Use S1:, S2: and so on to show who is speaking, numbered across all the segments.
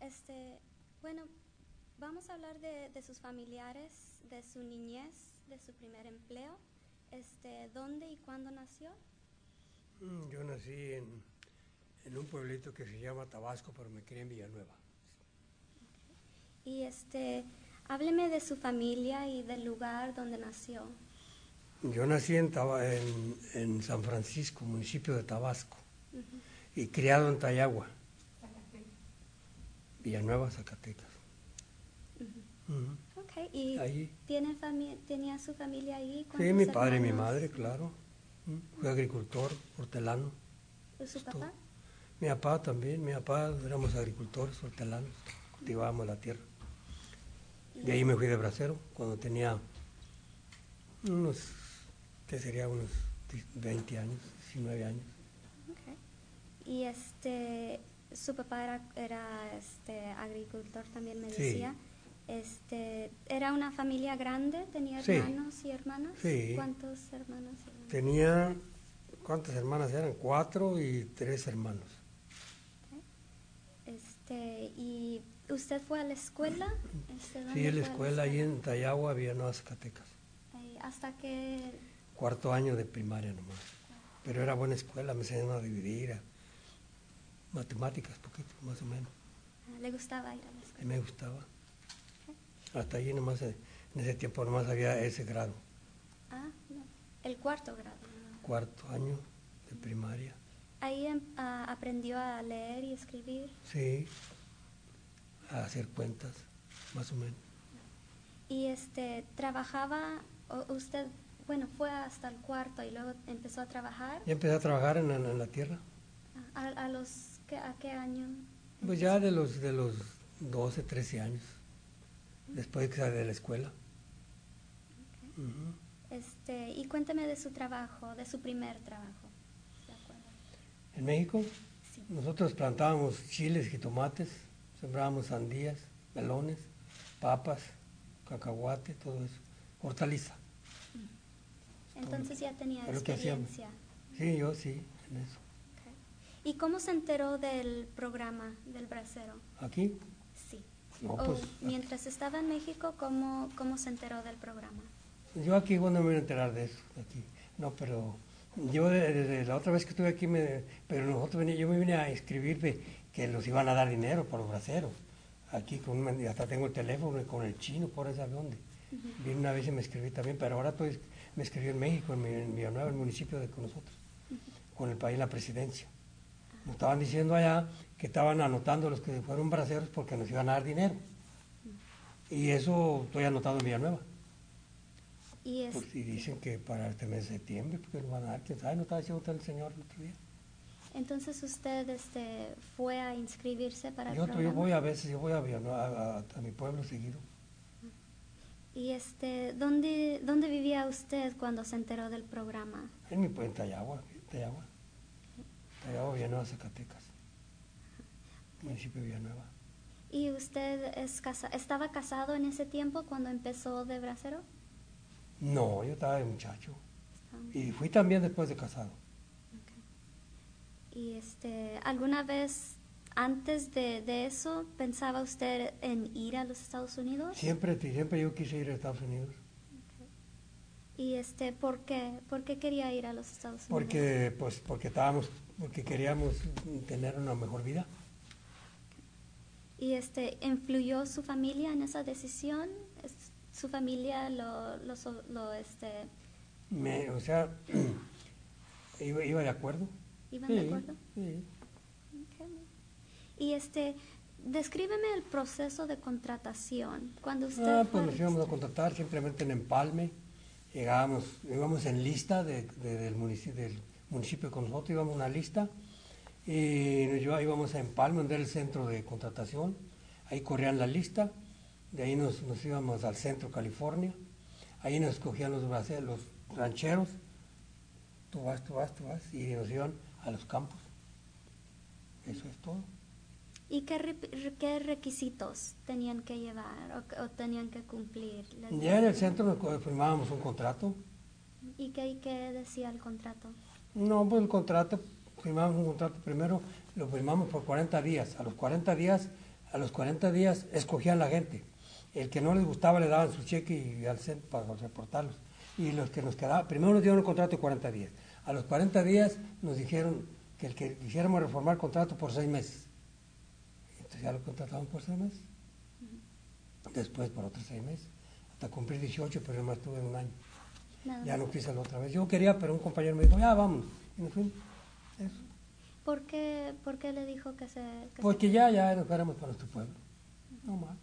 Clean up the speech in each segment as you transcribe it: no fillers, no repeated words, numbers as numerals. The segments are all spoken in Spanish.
S1: Este, bueno, vamos a hablar de sus familiares, de su niñez, de su primer empleo. ¿Dónde y cuándo nació?
S2: Yo nací en un pueblito que se llama Tabasco, pero me crié en Villanueva.
S1: Y hábleme de su familia y del lugar donde nació.
S2: Yo nací en San Francisco, municipio de Tabasco, y criado en Tayagua, Villanueva, Zacatecas.
S1: Okay. ¿Y
S2: Ahí.
S1: tenía su familia ahí?
S2: Sí, mi padre y mi
S1: hermanos?
S2: madre, claro. Fui agricultor, hortelano.
S1: ¿Y su papá?
S2: Mi papá también, mi papá éramos agricultores, hortelanos, cultivábamos la tierra. De ahí me fui de bracero cuando tenía unos 20 años, 19 años.
S1: Okay. Y su papá era agricultor también, me decía. ¿Era una familia grande? ¿Tenía hermanos y hermanas?
S2: Sí.
S1: ¿Cuántos hermanos y hermanas?
S2: Tenía, ¿cuántas hermanas eran? 4 y 3 hermanos.
S1: Okay. ¿Y usted fue a la escuela?
S2: Sí, a la escuela ahí en Tayagua, Villanueva, Zacatecas.
S1: ¿Hasta qué?
S2: 4º año de primaria nomás. Pero era buena escuela, me enseñaron a dividir, a matemáticas, poquito, más o menos.
S1: ¿Le gustaba ir a la escuela?
S2: Me gustaba. Okay. Hasta allí nomás, en ese tiempo nomás había ese grado.
S1: Ah, no. El 4º grado.
S2: 4º año de primaria.
S1: ¿Ahí aprendió a leer y escribir?
S2: Sí, a hacer cuentas, más o menos.
S1: ¿Y trabajaba usted? Bueno, fue hasta el 4º y luego empezó a trabajar.
S2: Ya empecé a trabajar en la tierra.
S1: ¿A qué año?
S2: Pues ya de los 12, 13 años, después de que salí de la escuela.
S1: Okay. Y cuénteme de su trabajo, de su primer trabajo. ¿Se acuerda?
S2: ¿En México?
S1: Sí.
S2: Nosotros plantábamos chiles y tomates, sembrábamos sandías, melones, papas, cacahuate, todo eso, hortaliza.
S1: Entonces ya tenía
S2: es
S1: experiencia.
S2: Sí, yo sí, en eso.
S1: Okay. ¿Y cómo se enteró del programa del bracero?
S2: ¿Aquí?
S1: Sí.
S2: No, pues,
S1: mientras estaba en México, ¿cómo se enteró del programa?
S2: Yo aquí, bueno, me voy a enterar de eso, aquí. No, pero yo desde la otra vez que estuve aquí, yo me vine a inscribirme que los iban a dar dinero por los braceros. Aquí hasta tengo el teléfono con el chino, por esa dónde. Vine una vez y me escribí también, pero ahora me escribí en México, en Villanueva, el municipio de con nosotros, con el país, la presidencia. Nos estaban diciendo allá que estaban anotando los que fueron braceros porque nos iban a dar dinero. Y eso estoy anotado en Villanueva.
S1: Y
S2: dicen que para este mes de septiembre, porque lo van a dar, quién sabe, no estaba diciendo el señor el otro día.
S1: Entonces usted fue a inscribirse para el programa.
S2: Yo voy a veces, yo voy a mi pueblo seguido.
S1: ¿Y dónde vivía usted cuando se enteró del programa?
S2: En mi pueblo, en Tayagua, Villanueva, Zacatecas, municipio de Villanueva.
S1: ¿Y usted estaba casado en ese tiempo cuando empezó de bracero?
S2: No, yo estaba de muchacho. Y fui también después de casado.
S1: Okay. ¿Y alguna vez antes de eso pensaba usted en ir a los Estados Unidos?
S2: Siempre yo quise ir a Estados Unidos.
S1: Okay. ¿Y por qué? ¿Por qué quería ir a los Estados Unidos?
S2: Porque queríamos tener una mejor vida.
S1: ¿Y influyó su familia en esa decisión? ¿Su familia
S2: O sea, iba de acuerdo.
S1: ¿Iban de acuerdo?
S2: Sí.
S1: Okay. Y descríbeme el proceso de contratación. Cuando usted
S2: pues nos íbamos a contratar simplemente en empalme. Íbamos en lista del municipio con nosotros, íbamos a una lista y íbamos a empalme, donde era el centro de contratación. Ahí corrían la lista. De ahí nos íbamos al centro, California. Ahí nos escogían los rancheros. Tú vas. Y nos iban a los campos. Eso es todo.
S1: ¿Y qué requisitos tenían que llevar o tenían que cumplir?
S2: Ya en el centro firmábamos un contrato.
S1: ¿Y qué decía el contrato?
S2: No, pues firmábamos un contrato. Primero lo firmamos por 40 días. A los 40 días A los 40 días escogían la gente. El que no les gustaba le daban su cheque y al centro para reportarlos. Y los que nos quedaban, primero nos dieron un contrato de 40 días. A los 40 días nos dijeron que el que quisiéramos reformar el contrato por 6 meses. Entonces ya lo contrataban por 6 meses. Después por otros 6 meses. Hasta cumplir 18, pero nomás tuve un año. Ya no quise la otra vez. Yo quería, pero un compañero me dijo, ya vamos. Y nos fuimos. Eso.
S1: ¿Por qué le dijo que se...?
S2: Porque ya nos fuéramos para nuestro pueblo. No más.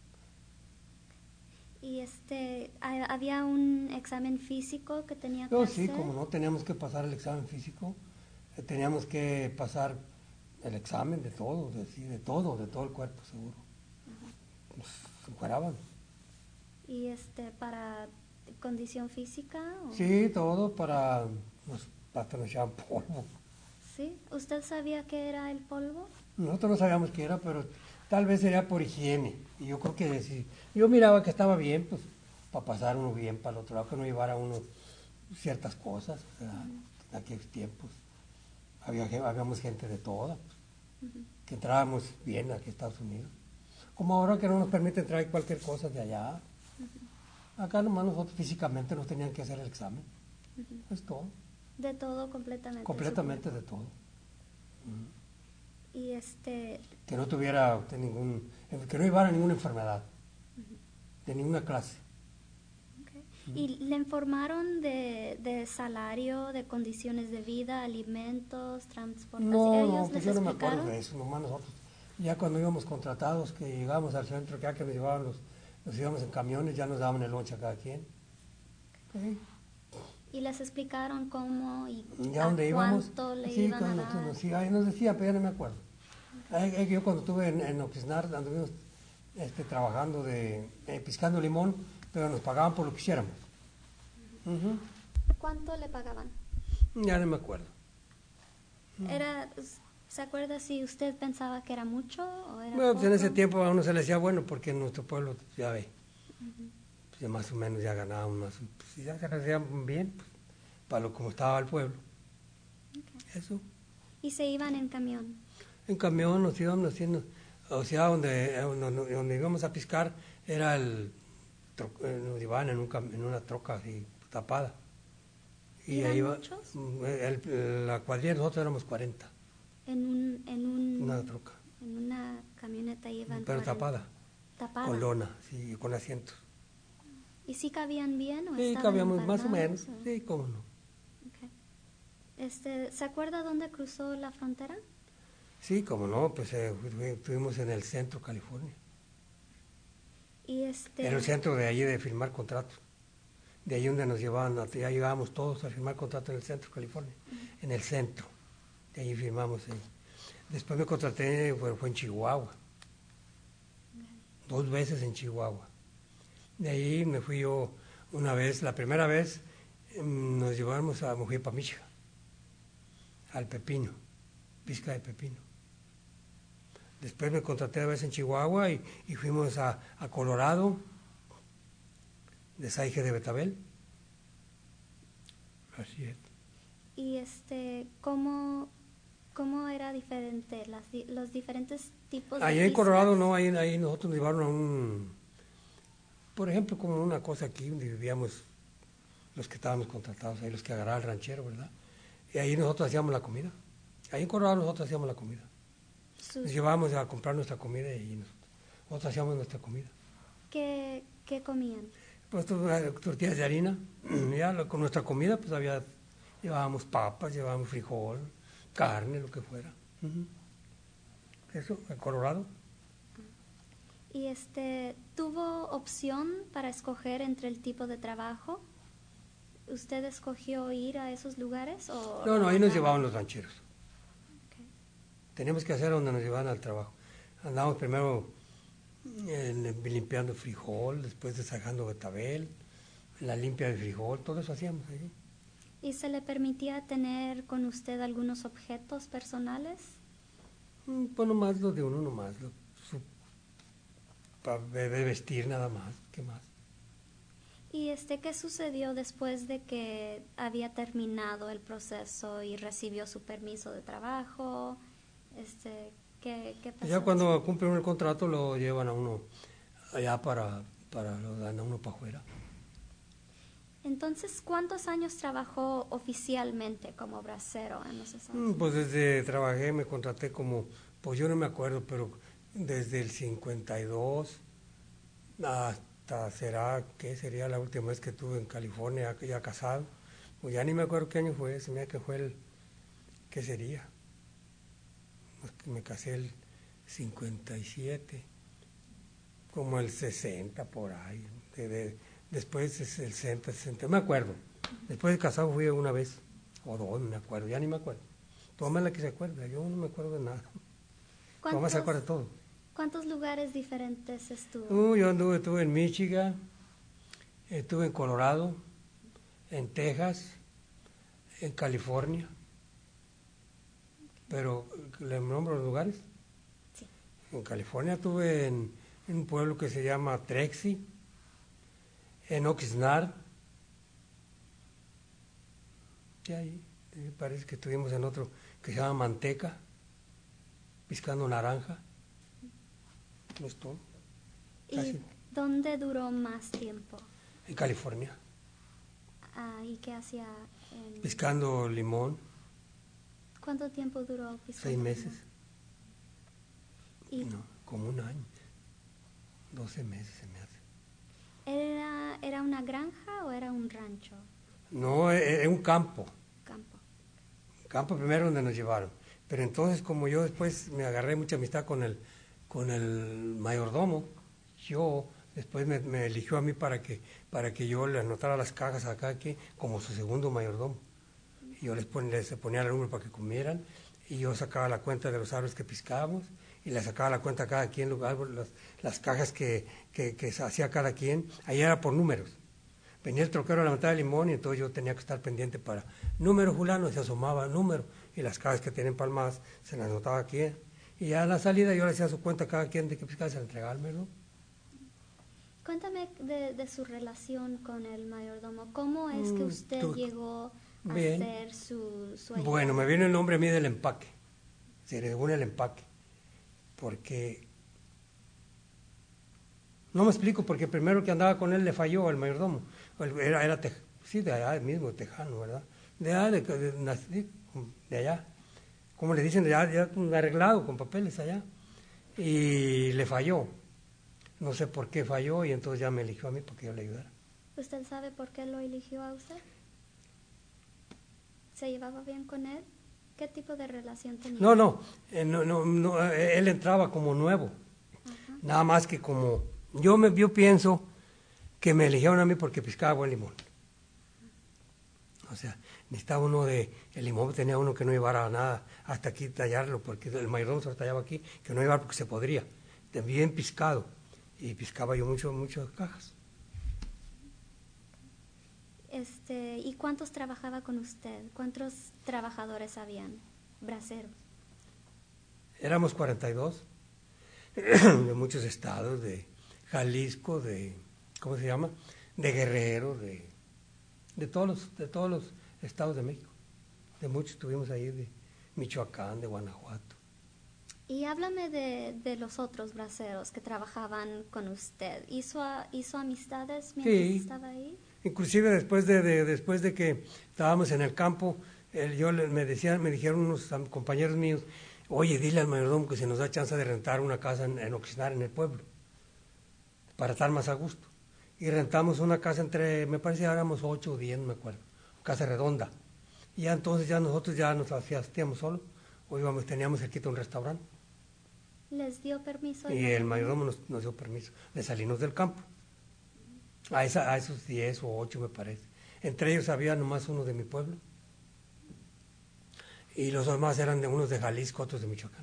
S1: ¿Y había un examen físico que tenía que hacer?
S2: Sí, como no teníamos que pasar el examen físico, teníamos que pasar el examen de todo, de todo el cuerpo, seguro. Nos encueraban.
S1: ¿Y para condición física? ¿O?
S2: Sí, todo hasta nos echaban polvo.
S1: ¿Sí? ¿Usted sabía qué era el polvo?
S2: Nosotros no sabíamos qué era, pero tal vez sería por higiene. Y yo creo que si yo miraba que estaba bien, pues para pasar uno bien para el otro lado, que no llevara uno ciertas cosas. O sea, en aquellos tiempos habíamos gente de toda, que entrábamos bien aquí a Estados Unidos. Como ahora que no nos permiten traer cualquier cosa de allá. Acá nomás nosotros físicamente nos tenían que hacer el examen. Es todo.
S1: De todo completamente.
S2: Completamente de todo.
S1: Y
S2: que no tuviera usted que no llevara ninguna enfermedad, de ninguna clase.
S1: Okay. ¿Y le informaron de salario, de condiciones de vida, alimentos, transportación?
S2: No, pues yo no me acuerdo de eso, nomás nosotros, ya cuando íbamos contratados, que llegábamos al centro, ya que nos llevaban nos íbamos en camiones, ya nos daban el lonche a cada quien. Okay.
S1: ¿Y les explicaron cómo y
S2: ya donde íbamos?
S1: Cuánto le iban a dar?
S2: Sí, ahí nos decía, pero ya no me acuerdo. Yo cuando estuve en Oxnard anduvimos trabajando piscando limón, pero nos pagaban por lo que hiciéramos.
S1: ¿Cuánto le pagaban?
S2: Ya no me acuerdo.
S1: ¿Se acuerda si usted pensaba que era mucho o era
S2: bueno,
S1: poco?
S2: Pues en ese tiempo a uno se le decía bueno, porque en nuestro pueblo, ya ve, pues ya más o menos ya ganábamos más, pues ya se le decía bien, pues, para lo como estaba el pueblo. Okay. Eso.
S1: ¿Y se iban en camión?
S2: En camión nos íbamos haciendo, o sea, donde íbamos a piscar era nos llevaban en una troca así tapada. Y ahí iba,
S1: muchos?
S2: La cuadrilla nosotros éramos 40.
S1: Una
S2: troca.
S1: En una camioneta iban.
S2: Pero 40.
S1: Tapada.
S2: Con lona, sí, con asientos.
S1: ¿Y sí cabían bien o
S2: sí, cabíamos más o menos, o? Sí, cómo no.
S1: Okay. ¿Se acuerda dónde cruzó la frontera?
S2: Sí, cómo no, pues estuvimos en el centro, California.
S1: Y
S2: en el centro de allí de firmar contratos. De ahí donde nos llevaban, ya llegábamos todos a firmar contratos en el centro, California. En el centro. De ahí firmamos ahí. Después me contraté, fue en Chihuahua. 2 veces en Chihuahua. De ahí me fui yo una vez, la primera vez nos llevamos a Mujipamicha, al pepino, pizca de pepino. Después me contraté 2 veces en Chihuahua y fuimos a Colorado, de Saige de Betabel. Así es.
S1: ¿Y cómo era diferente, los diferentes tipos de
S2: ahí en Colorado no, ahí nosotros nos llevaron por ejemplo, como una cosa aquí donde vivíamos los que estábamos contratados, ahí los que agarraban el ranchero, ¿verdad? Y ahí nosotros hacíamos la comida. Ahí en Colorado nosotros hacíamos la comida. Nos llevábamos a comprar nuestra comida y nosotros hacíamos nuestra comida.
S1: ¿Qué comían?
S2: Pues tortillas de harina. Ya con nuestra comida pues llevábamos papas, llevábamos frijol, carne, lo que fuera. Eso, en Colorado.
S1: ¿Y tuvo opción para escoger entre el tipo de trabajo? ¿Usted escogió ir a esos lugares? ¿O
S2: no, ahí nos llevaban los rancheros.
S1: Okay.
S2: Teníamos que hacer donde nos llevaban al trabajo. Andábamos primero limpiando frijol, después desajando betabel, la limpia de frijol, todo eso hacíamos ahí.
S1: ¿Y se le permitía tener con usted algunos objetos personales?
S2: Pues nomás lo de uno, nomás, para vestir nada más, ¿qué más?
S1: ¿Y qué sucedió después de que había terminado el proceso y recibió su permiso de trabajo? ¿Qué pasó?
S2: Ya cuando cumple uno el contrato lo llevan a uno allá lo dan a uno para afuera.
S1: Entonces, ¿cuántos años trabajó oficialmente como bracero en los Estados Unidos?
S2: Pues me contraté como, pues yo no me acuerdo, pero desde el 52 hasta ¿qué sería la última vez que estuve en California, ya casado? Pues ya ni me acuerdo qué año fue, se me da que fue ¿qué sería? Me casé el 57, como el 60 por ahí, después es el 60, me acuerdo. Después de casado fui una vez, o dos, no me acuerdo, ya ni me acuerdo. Tu mamá es la que se acuerda, yo no me acuerdo de nada. Tu mamá se acuerda de todo.
S1: ¿Cuántos lugares diferentes estuvo?
S2: Estuve en Michigan, estuve en Colorado, en Texas, en California. Pero, ¿le nombro los lugares?
S1: Sí.
S2: En California estuve en un pueblo que se llama Trexie, en Oxnard. Y ahí parece que estuvimos en otro que se llama Manteca, piscando naranja. No es todo.
S1: ¿Y dónde duró más tiempo?
S2: En California.
S1: ¿Y qué hacía?
S2: Piscando limón.
S1: ¿Cuánto tiempo duró piscando?
S2: 6 meses.
S1: ¿Y
S2: no, como un año. 12 meses se me hace.
S1: ¿Era una granja o era un rancho?
S2: No, era un campo.
S1: Campo
S2: Primero donde nos llevaron. Pero entonces, como yo después me agarré mucha amistad con el mayordomo, yo después me eligió a mí para que yo le anotara las cajas a cada quien como su segundo mayordomo. Y yo les ponía el número para que comieran, y yo sacaba la cuenta de los árboles que piscábamos, y le sacaba la cuenta a cada quien, las cajas que hacía cada quien. Ahí era por números. Venía el troquero a levantar el limón y entonces yo tenía que estar pendiente para número fulano, se asomaba número, y las cajas que tienen palmadas se las anotaba aquí. Y ya a la salida yo le hacía su cuenta a cada quien de qué piscaba, se la entregármelo.
S1: Cuéntame de su relación con el mayordomo. ¿Cómo es que usted llegó a ser su ayudante?
S2: Bueno, me viene el nombre a mí del empaque, según el empaque, porque no me explico, porque primero que andaba con él le falló al mayordomo. Era de allá mismo, tejano, ¿verdad? De allá, de allá. Como le dicen, de allá, arreglado con papeles allá. Y le falló. No sé por qué falló, y entonces ya me eligió a mí para que yo le ayudara.
S1: ¿Usted sabe por qué lo eligió a usted? ¿Se llevaba bien con él? ¿Qué tipo de relación tenía?
S2: No, él entraba como nuevo.
S1: Ajá.
S2: Nada más que como yo pienso que me eligieron a mí porque piscaba buen limón. O sea, necesitaba el limón tenía uno que no llevara nada hasta aquí tallarlo, porque el mayordomo se lo tallaba aquí, que no llevara porque se podría. Bien piscado, y piscaba yo muchas cajas.
S1: ¿Y cuántos trabajaba con usted? ¿Cuántos trabajadores habían? Braceros.
S2: Éramos 42, de muchos estados, de Jalisco, ¿cómo se llama? De Guerrero, de todos los estados de México. De muchos estuvimos ahí, de Michoacán, de Guanajuato.
S1: Y háblame de los otros braceros que trabajaban con usted. ¿Hizo amistades mientras estaba ahí?
S2: Inclusive después de que estábamos en el campo, me dijeron unos compañeros míos, oye, dile al mayordomo que se nos da chance de rentar una casa en Oxnard, en el pueblo, para estar más a gusto. Y rentamos una casa me parece que éramos 8 o 10, no me acuerdo, casa redonda. Y ya entonces nosotros nos hacíamos solos, o teníamos cerquita un restaurante.
S1: ¿Les dio permiso?
S2: Y el mayordomo nos dio permiso de salirnos del campo. A esos 10 o 8 me parece. Entre ellos había nomás uno de mi pueblo. Y los demás eran unos de Jalisco, otros de Michoacán.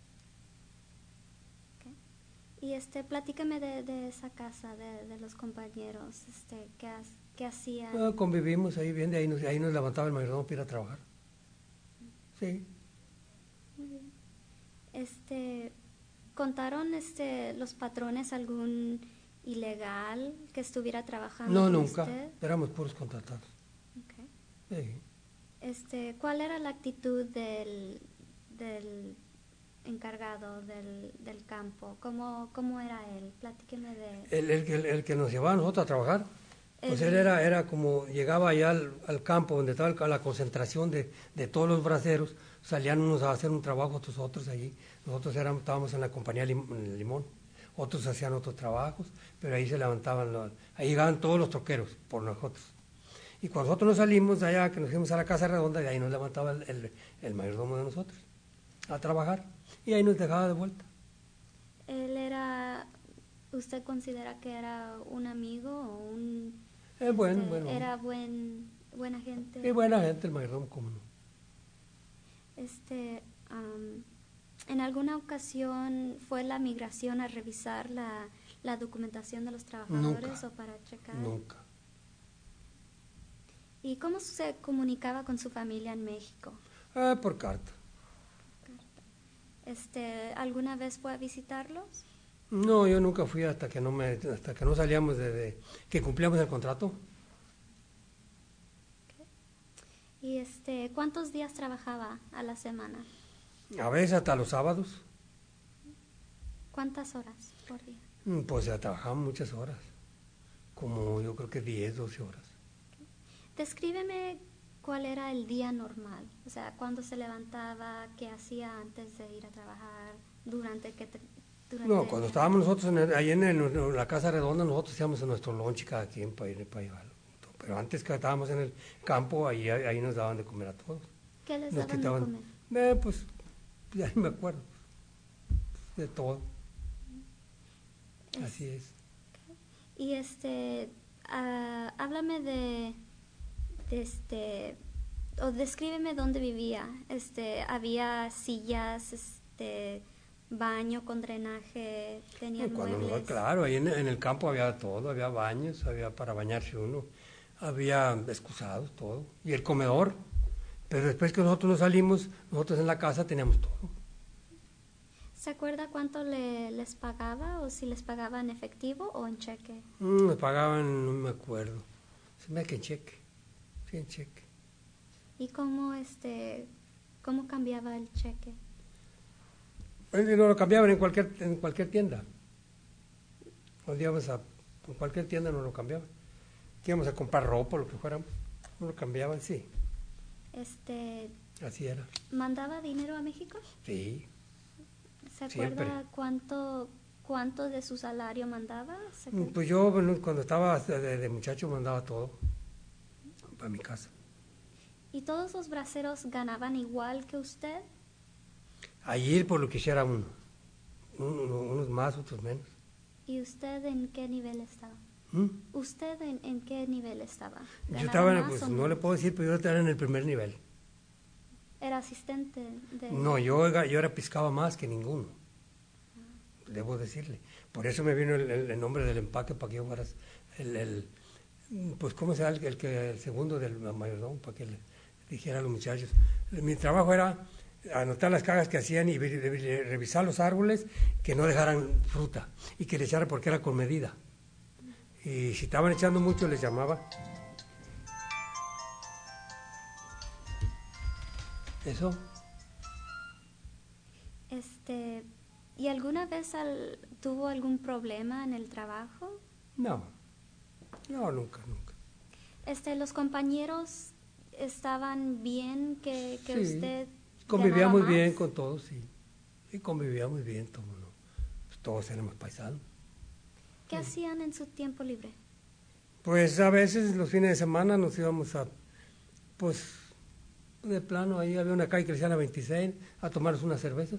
S1: Okay. Y platícame de esa casa, de los compañeros, ¿qué hacían?
S2: Convivimos ahí bien, ahí nos levantaba el mayordomo para ir a trabajar. Sí.
S1: Muy bien. ¿Contaron los patrones algún ilegal que estuviera trabajando
S2: No,
S1: con
S2: nunca.
S1: usted?
S2: Éramos puros contratados.
S1: Okay.
S2: Sí.
S1: ¿Cuál era la actitud del encargado del campo? ¿Cómo era él? Platíqueme de...
S2: El que nos llevaba a nosotros a trabajar, pues
S1: El-
S2: él era como, llegaba allá al campo donde estaba la concentración de todos los braceros, salían unos a hacer un trabajo, otros allí. Nosotros estábamos en la compañía Limón, otros hacían otros trabajos, pero ahí se levantaban, ahí llegaban todos los troqueros por nosotros. Y cuando nosotros nos salimos de allá, que nos fuimos a la Casa Redonda, de ahí nos levantaba el mayordomo de nosotros a trabajar, y ahí nos dejaba de vuelta.
S1: Él era... ¿Usted considera que era un amigo o un...
S2: Bueno.
S1: Era buena gente?
S2: Y buena gente el mayordomo, cómo no.
S1: ¿En alguna ocasión fue la migración a revisar la documentación de los trabajadores
S2: Nunca,
S1: o para checar?
S2: Nunca.
S1: ¿Y cómo se comunicaba con su familia en México?
S2: Por carta.
S1: ¿Alguna vez fue a visitarlos?
S2: No, yo nunca fui hasta que no salíamos que cumplíamos el contrato.
S1: ¿Y cuántos días trabajaba a la semana?
S2: A veces hasta los sábados.
S1: ¿Cuántas horas por día?
S2: Pues ya trabajábamos muchas horas, como yo creo que 10, 12 horas.
S1: Descríbeme cuál era el día normal, o sea, cuándo se levantaba, qué hacía antes de ir a trabajar, durante
S2: No, cuando estábamos nosotros ahí en la Casa Redonda, nosotros hacíamos nuestro lunch cada quien para llevarlo. Pero antes que estábamos en el campo, ahí nos daban de comer a todos.
S1: ¿Qué les
S2: Nos
S1: daban de comer?
S2: Pues ya ni me acuerdo, de todo. Así es.
S1: Y háblame o descríbeme dónde vivía. Había sillas, baño con drenaje, tenía muebles.
S2: Claro, ahí en el campo había todo, había baños, había para bañarse uno, había excusados, todo, y el comedor. Pero después que nosotros nos salimos, nosotros en la casa teníamos todo.
S1: ¿Se acuerda cuánto les pagaba o si les pagaba en efectivo o en cheque?
S2: Nos pagaban, no me acuerdo, se me hace que en cheque, sí, en cheque.
S1: ¿Y cómo cambiaba el cheque?
S2: No lo cambiaban en cualquier tienda. Cuando íbamos en cualquier tienda no lo cambiaban. Que íbamos a comprar ropa o lo que fuéramos, no lo cambiaban, sí. Así era.
S1: ¿Mandaba dinero a México?
S2: Sí.
S1: ¿Se acuerda
S2: siempre.
S1: cuánto de su salario mandaba?
S2: Pues yo cuando estaba de muchacho mandaba todo para mi casa.
S1: ¿Y todos los braceros ganaban igual que usted?
S2: Allí por lo que hiciera uno. Unos más, otros menos.
S1: ¿Y usted en qué nivel estaba? ¿Usted en qué nivel estaba?
S2: Yo estaba, pues no le puedo decir, pero yo estaba en el primer nivel.
S1: ¿Era asistente de...?
S2: No, yo era pescaba más que ninguno, debo decirle. Por eso me vino el nombre del empaque, para que yo fueras pues cómo se llama el segundo del mayordomo, para que le dijera a los muchachos. Mi trabajo era anotar las cagas que hacían y revisar los árboles que no dejaran fruta y que le echaran porque era con medida. Y si estaban echando mucho les llamaba. Eso.
S1: ¿Y alguna vez tuvo algún problema en el trabajo?
S2: No, nunca.
S1: ¿Los compañeros estaban bien que
S2: Sí,
S1: usted
S2: convivíamos
S1: ganaba
S2: bien
S1: más?
S2: con todos, sí. Y convivíamos bien, pues todos éramos paisanos.
S1: ¿Qué hacían en su tiempo libre?
S2: Pues a veces los fines de semana nos íbamos pues de plano, ahí había una calle que decía la 26, a tomarnos unas cervezas.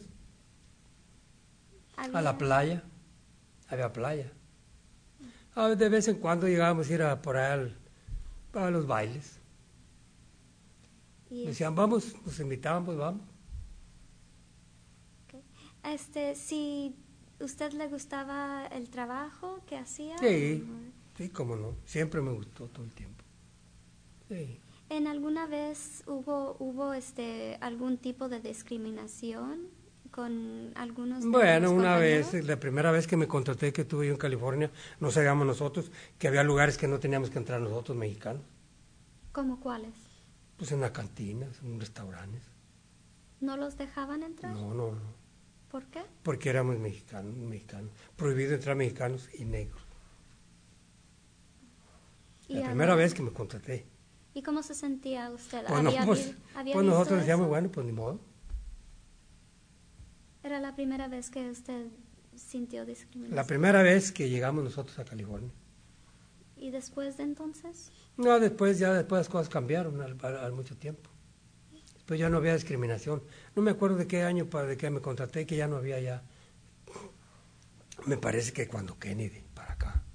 S2: A la playa, había playa. De vez en cuando llegábamos a ir por allá a los bailes. Decían, vamos, nos invitaban, pues vamos.
S1: Okay. Si usted le gustaba el trabajo que hacía.
S2: Sí, cómo no, siempre me gustó todo el tiempo. Sí.
S1: ¿En alguna vez hubo algún tipo de discriminación con algunos de
S2: Bueno,
S1: los
S2: una
S1: compañeros?
S2: vez, la primera vez que me contraté, que estuve yo en California, no sabíamos nosotros que había lugares que no teníamos que entrar nosotros mexicanos.
S1: ¿Cómo cuáles?
S2: Pues en las cantinas, en restaurantes.
S1: ¿No los dejaban entrar?
S2: No.
S1: ¿Por qué?
S2: Porque éramos mexicanos. Prohibido entrar mexicanos y negros.
S1: ¿Y
S2: La primera vez que me contraté.
S1: ¿Y cómo se sentía usted?
S2: Pues, no,
S1: ¿Había
S2: pues
S1: visto
S2: nosotros decíamos,
S1: eso?
S2: bueno, pues ni modo.
S1: ¿Era la primera vez que usted sintió discriminación?
S2: La primera vez que llegamos nosotros a California.
S1: ¿Y después de entonces?
S2: No, después las cosas cambiaron al mucho tiempo. Después ya no había discriminación. No me acuerdo de qué año de qué me contraté, que ya no había ya. Me parece que cuando Kennedy, para acá.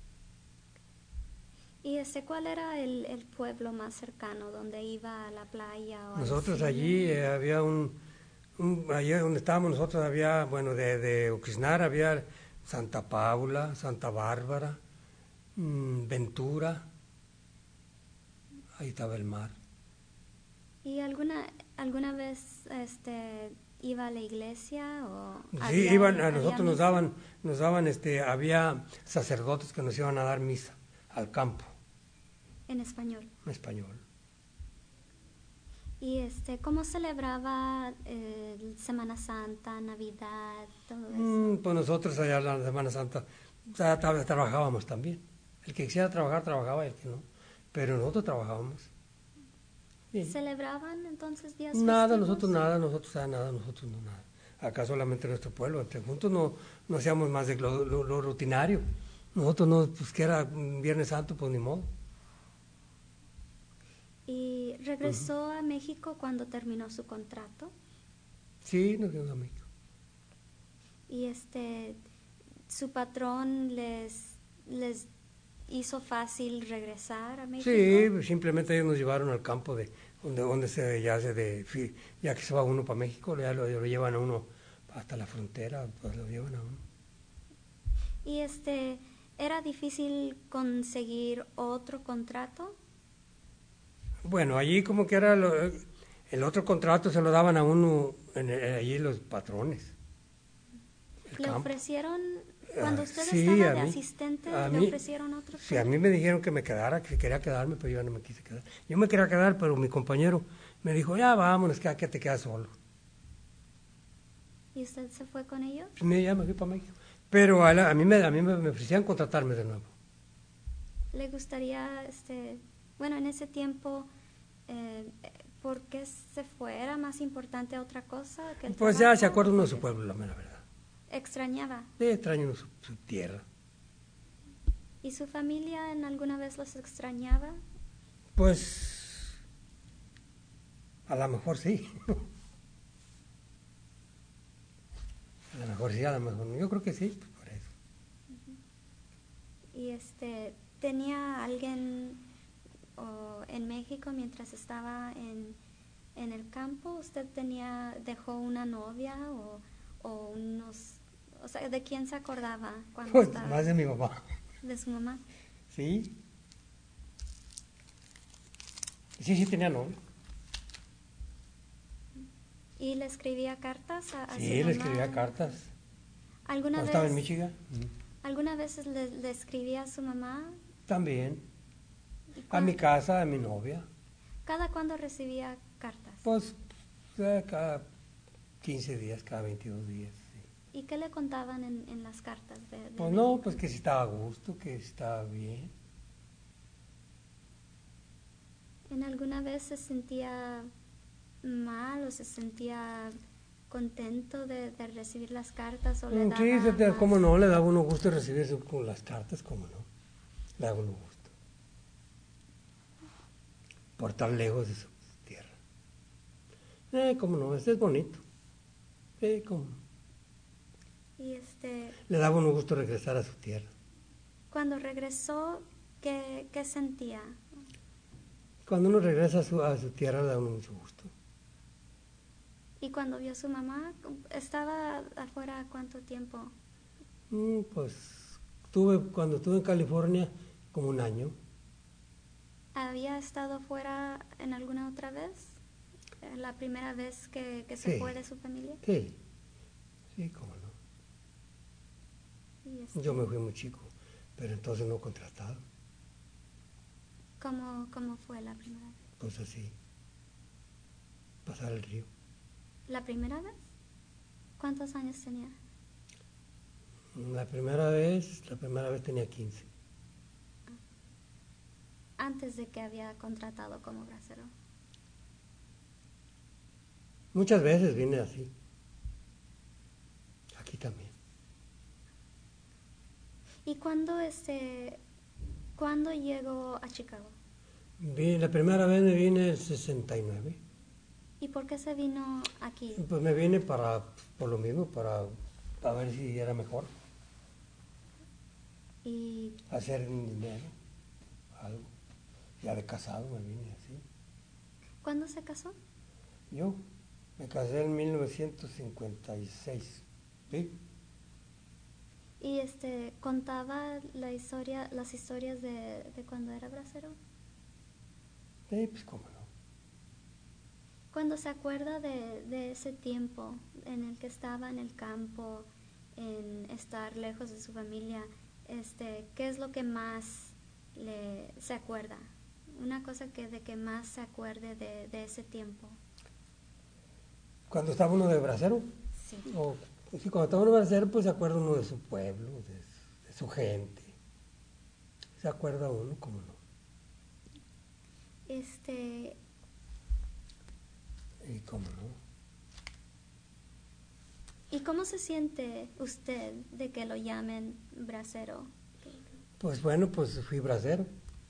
S1: ¿Y cuál era el pueblo más cercano donde iba a la playa? O
S2: Nosotros
S1: al cine?
S2: allí había allí donde estábamos nosotros había, bueno, de Oquisnar había Santa Paula, Santa Bárbara, Ventura, ahí estaba el mar.
S1: ¿Y alguna vez iba a la iglesia? O
S2: Sí,
S1: había
S2: nosotros
S1: misa?
S2: nos daban, había sacerdotes que nos iban a dar misa al campo,
S1: En español.
S2: en español.
S1: ¿Y cómo celebraba Semana Santa, Navidad, todo eso?
S2: Pues nosotros allá en la Semana Santa trabajábamos también. El que quisiera trabajar, trabajaba, y el que no. Pero nosotros trabajábamos. Sí.
S1: ¿Celebraban entonces días
S2: Nada,
S1: festivos?
S2: nosotros no nada. Acá solamente nuestro pueblo, entre juntos no hacíamos más de lo rutinario. Nosotros no, pues que era Viernes Santo, pues ni modo.
S1: ¿Y regresó a México cuando terminó su contrato?
S2: Sí, nos fuimos a México.
S1: ¿Y su patrón les hizo fácil regresar a México?
S2: Sí, pues simplemente ellos nos llevaron al campo de donde ya que se va uno para México, ya lo llevan a uno hasta la frontera, pues lo llevan a uno.
S1: ¿Y era difícil conseguir otro contrato?
S2: Bueno, allí como que era el otro contrato se lo daban a uno allí los patrones.
S1: ¿Le
S2: campo.
S1: ofrecieron, cuando usted
S2: Sí,
S1: estaba
S2: a
S1: de
S2: mí-
S1: asistente,
S2: a
S1: le
S2: mí-
S1: ofrecieron otro
S2: Sí, a
S1: trabajo?
S2: mí me dijeron que me quedara, que quería quedarme, pero yo no me quise quedar. Yo me quería quedar, pero mi compañero me dijo, ya vámonos, que te quedas solo.
S1: ¿Y usted se fue con ellos?
S2: Ya me fui para México. Pero a mí me ofrecían contratarme de nuevo.
S1: ¿Le gustaría, bueno, en ese tiempo, por qué se fue? ¿Era más importante otra cosa que el
S2: Pues ya se
S1: trabajo?
S2: acuerda
S1: ¿O
S2: uno
S1: por
S2: de su
S1: qué
S2: pueblo, la mera verdad.
S1: extrañaba?
S2: Extraña uno su tierra.
S1: ¿Y su familia en alguna vez los extrañaba?
S2: Pues a lo mejor sí. A lo mejor sí, a lo mejor no. Yo creo que sí, pues por eso.
S1: ¿Y tenía alguien en México mientras estaba en el campo? ¿Usted dejó una novia o unos, o sea, de quién se acordaba cuando
S2: Pues
S1: estaba?
S2: más de mi mamá.
S1: De su mamá.
S2: Sí. Sí tenía novio.
S1: ¿Y le escribía cartas a su
S2: Sí,
S1: mamá?
S2: le escribía cartas.
S1: ¿Alguna
S2: Cuando
S1: vez,
S2: estaba en Michigan.
S1: ¿Alguna vez le escribía a su mamá?
S2: También.
S1: ¿Y
S2: A mi casa, a mi novia.
S1: ¿Cada cuándo recibía cartas?
S2: Pues cada 15 días, cada 22 días. Sí.
S1: ¿Y qué le contaban en las cartas de
S2: Pues
S1: México?
S2: no, pues que si estaba a gusto, que si estaba bien.
S1: ¿En alguna vez se sentía mal o se sentía contento de recibir las cartas o le daba
S2: Sí, cómo
S1: más?
S2: no, le daba uno gusto recibir con las cartas, cómo no. Le daba uno gusto. Por estar lejos de su tierra. Cómo no, este es bonito. Cómo no.
S1: Y
S2: Le daba uno gusto regresar a su tierra.
S1: cuando regresó, ¿qué sentía?
S2: Cuando uno regresa a su tierra, le da uno mucho gusto.
S1: Y cuando vio a su mamá, ¿estaba afuera cuánto tiempo?
S2: Pues cuando estuve en California, como un año.
S1: ¿Había estado afuera en alguna otra vez? ¿La primera vez que se
S2: Sí.
S1: fue de su familia?
S2: Sí, cómo no.
S1: Y
S2: Yo me fui muy chico, pero entonces no contratado.
S1: ¿Cómo fue la primera vez?
S2: Pues así, pasar el río.
S1: ¿La primera vez? ¿Cuántos años tenía?
S2: La primera vez tenía 15.
S1: Antes de que había contratado como bracero.
S2: Muchas veces vine así. Aquí también.
S1: ¿Y cuándo llegó a Chicago?
S2: La primera vez me vine en el 69.
S1: ¿Y por qué se vino aquí?
S2: Pues me vine por lo mismo, para ver si era mejor.
S1: ¿Y
S2: Hacer dinero, algo. Ya de casado me vine así.
S1: cuándo se casó?
S2: Yo me casé en 1956. ¿Sí?
S1: ¿Y contaba las historias de cuando era bracero?
S2: Sí, pues cómo no.
S1: Cuando se acuerda de ese tiempo en el que estaba en el campo, en estar lejos de su familia, ¿qué es lo que más se acuerda? Una cosa de que más se acuerde de ese tiempo.
S2: Cuando estaba uno de bracero,
S1: Sí.
S2: sí, cuando estaba uno de bracero, pues se acuerda uno de su pueblo, de su gente. Se acuerda uno, cómo no. Y cómo no.
S1: ¿Y cómo se siente usted de que lo llamen bracero?
S2: Pues bueno, pues fui bracero.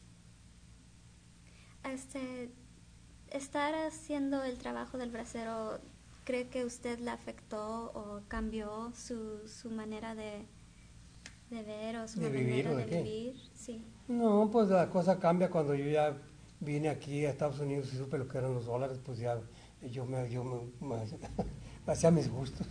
S1: Estar haciendo el trabajo del bracero, ¿cree que usted le afectó o cambió su manera de ver o su
S2: ¿De vivir
S1: manera
S2: o de
S1: de
S2: qué?
S1: vivir? Sí.
S2: No, pues la cosa cambia cuando yo ya vine aquí a Estados Unidos y supe lo que eran los dólares, pues ya me hacía mis gustos.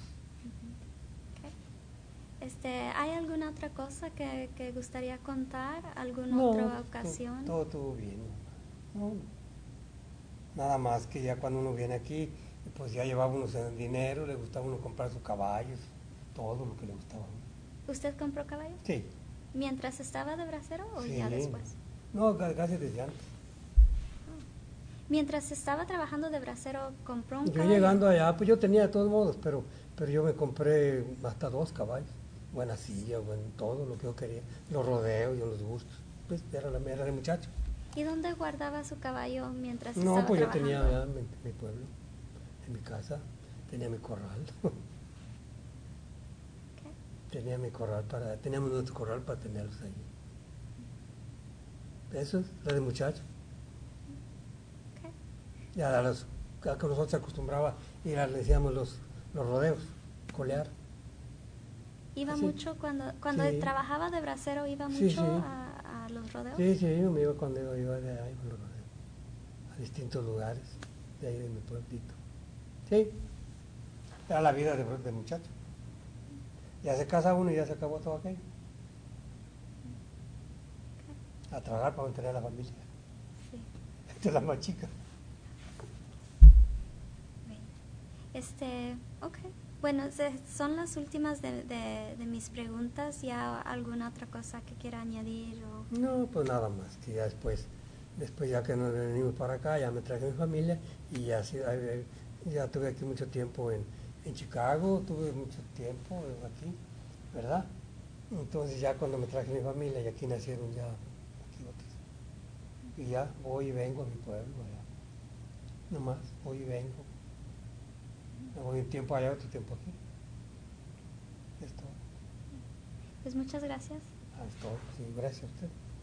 S1: ¿Hay alguna otra cosa que gustaría contar? ¿Alguna
S2: No,
S1: otra ocasión?
S2: todo estuvo bien. No, nada más que ya cuando uno viene aquí, pues ya llevaba uno dinero, le gustaba uno comprar sus caballos, todo lo que le gustaba a uno.
S1: ¿Usted compró caballo?
S2: Sí,
S1: ¿Mientras estaba de bracero o
S2: sí.
S1: ya después?
S2: No, casi desde antes.
S1: Mientras estaba trabajando de bracero, compró un
S2: Yo
S1: caballo.
S2: llegando allá, pues yo tenía de todos modos, pero yo me compré hasta 2 caballos. Buena silla, todo lo que yo quería. Los rodeos y los gustos. Pues era de muchacho.
S1: ¿Y dónde guardaba su caballo mientras
S2: No,
S1: estaba
S2: pues yo
S1: trabajando?
S2: tenía allá en mi pueblo, en mi casa, tenía mi corral. Teníamos nuestro corral para tenerlos ahí. Eso es, la de muchacho.
S1: Okay.
S2: Ya a que nosotros se acostumbraba ir le decíamos los rodeos, colear.
S1: ¿Iba
S2: Sí.
S1: mucho cuando
S2: Sí.
S1: trabajaba de bracero, iba
S2: Sí,
S1: mucho
S2: sí.
S1: a los rodeos?
S2: Sí, yo me iba cuando iba de ahí, a distintos lugares de ahí de mi pueblito. Sí, era la vida de muchacho. Ya se casa uno y ya se acabó todo aquello. A trabajar para mantener a la familia.
S1: Sí.
S2: Esta es la más chica.
S1: Ok. Bueno, son las últimas de mis preguntas. ¿Ya alguna otra cosa que quiera añadir?
S2: No, pues nada más, que ya después ya que nos venimos para acá, ya me traje mi familia y ya tuve aquí mucho tiempo en Chicago, tuve mucho tiempo aquí, ¿verdad? Entonces ya cuando me traje mi familia y aquí nacieron ya aquí otros. Y ya voy y vengo a mi pueblo, ya. Nomás, voy y vengo. Me voy un tiempo allá, otro tiempo aquí. Es todo.
S1: Pues muchas gracias.
S2: Es todo. Sí, gracias a usted.